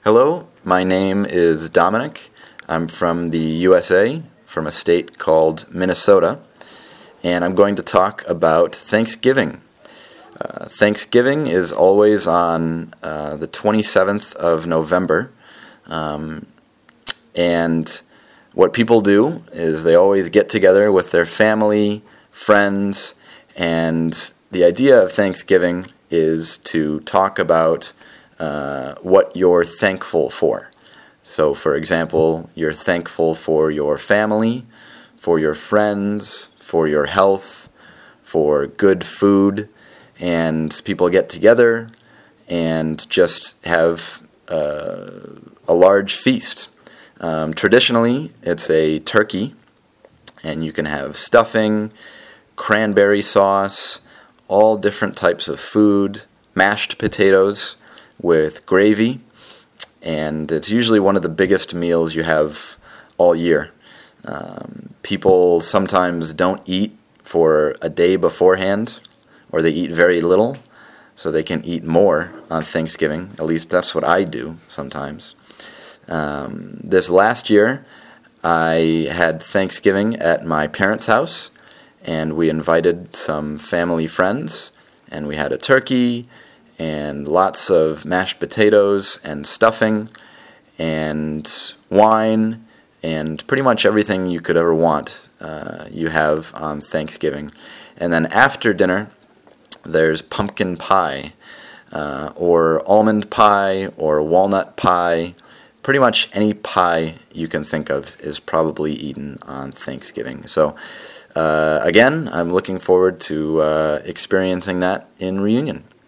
Hello, my name is Dominic. I'm from the USA, from a state called Minnesota, and I'm going to talk about Thanksgiving. Thanksgiving is always on the 27th of November, and what people do is they always get together with their family, friends, and the idea of Thanksgiving is to talk about what you're thankful for. So, for example, you're thankful for your family, for your friends, for your health, for good food, and people get together and just have a large feast. Traditionally, it's a turkey, and you can have stuffing, cranberry sauce, all different types of food, mashed potatoes with gravy, and it's usually one of the biggest meals you have all year. People sometimes don't eat for a day beforehand, or they eat very little, so they can eat more on Thanksgiving. At least that's what I do sometimes. This last year, I had Thanksgiving at my parents' house, and we invited some family friends, and we had a turkey, and lots of mashed potatoes and stuffing and wine and pretty much everything you could ever want you have on Thanksgiving. And then after dinner, there's pumpkin pie or almond pie or walnut pie. Pretty much any pie you can think of is probably eaten on Thanksgiving. So again, I'm looking forward to experiencing that in Reunion.